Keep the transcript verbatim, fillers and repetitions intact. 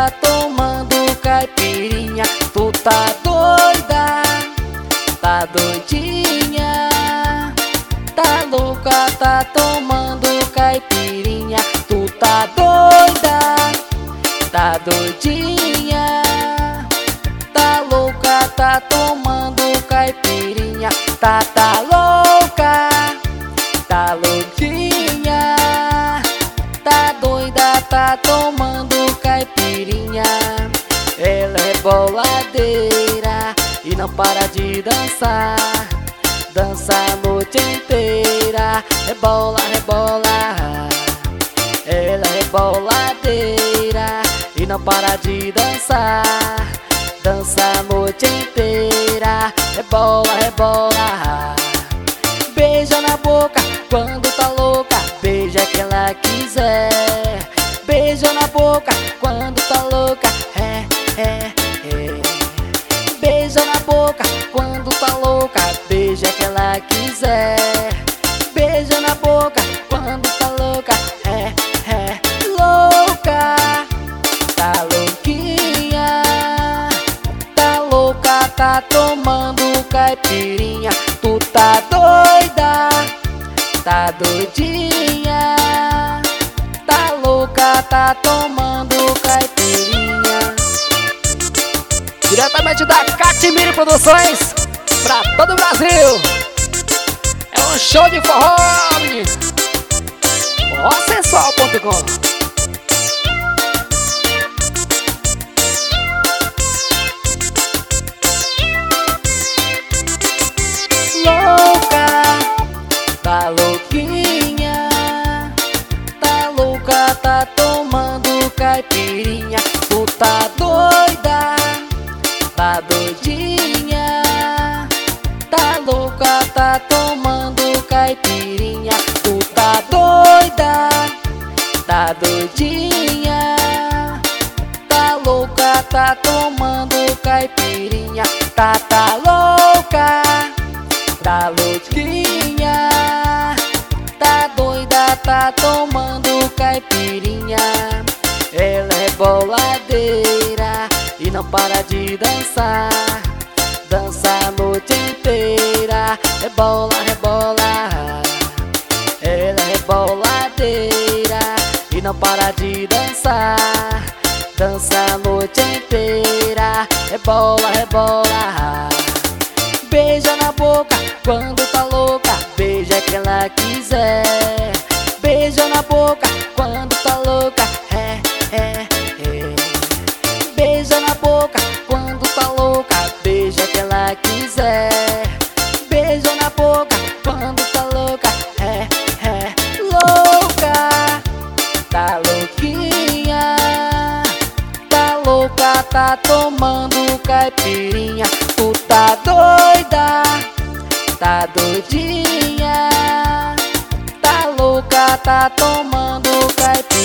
tá tomando caipirinha. Tu tá doida, tá doidinha, tá louca, tá tomando caipirinha. Tu tá doida, tá doidinha, tá louca, tá tomando caipirinha. Tá, tá louca, tá louquinha, tá doida, tá tomando caipirinha. Ela é boladeira e não para de dançar, dança a noite inteira, rebola, rebola. Ela é boladeira e não para de dançar, dança a noite inteira, rebola, rebola. Beija na boca quando tá louca, beija quem ela quiser. Beija na boca quando tá louca, é, é, é. Beija na boca quando tá louca, beija quem ela quiser. Beija na boca quando tá louca, é, é, louca. Tá louquinha, tá louca, tá tomando caipirinha. Tu tá doida, tá doidinha, tá louca, tá tomando caipirinha. Diretamente da Catimiri Produções pra todo o Brasil. É um show de forró, menino. forró sensual ponto com. Tá louquinha, tá louca, tá tomando caipirinha. Tu tá doida, tá doidinha, tá louca, tá tomando caipirinha. Tu tá doida, tá doidinha, tá louca, tá tomando caipirinha. Tá, tá louca, tá louquinha, tá doida, tá tomando caipirinha. Ela é boladeira e não para de dançar, dança a noite inteira, rebola, rebola. Ela é boladeira e não para de dançar, dança a noite inteira, rebola, rebola. Beija na boca quando tá louca, beija quem ela quiser. Beija na boca quando tá louca, é, é, é. Beija na boca quando tá louca, beija quem ela quiser. Beija na boca quando tá louca, é, é, louca. Tá louquinha, tá louca, tá tomando caipirinha. Tu tá doida, tá doidinha, tá louca, tá tomando caipirinha.